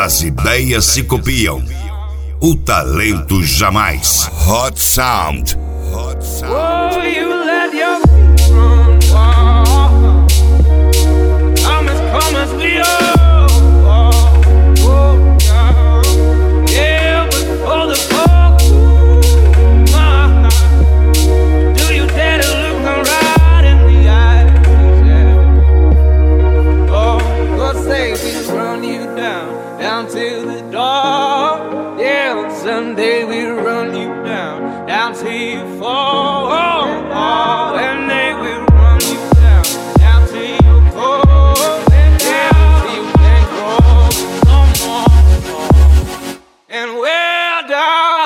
As ideias se copiam, o talento jamais. Hot Sound. Hot Sound. Oh, you let your feet run wild. I'm as calm as we are. Yeah, but for the fall, do you dare to look me right in the eyes? Yeah. Oh, God say we run you down to the door. Yeah, someday we run you down till you fall. And they will run you down till you fall. Yeah, till you can't grow no more. And we're down.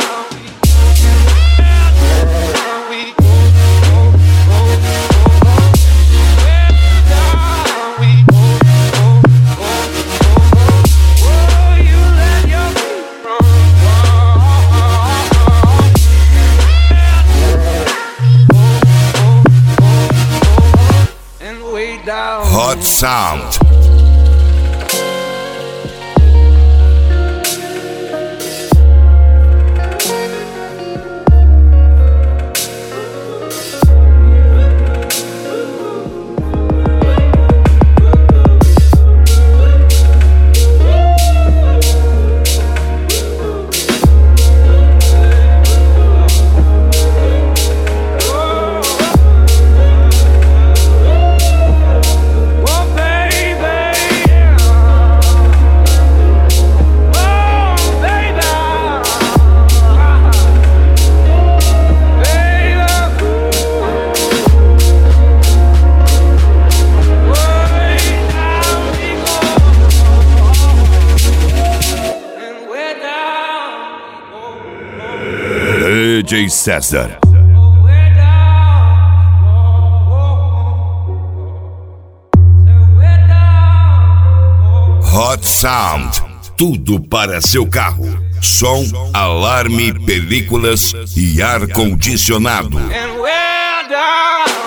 Hot Sound. DJ César. Hot Sound. Tudo para seu carro. Som, alarme, películas e ar-condicionado. And we're down.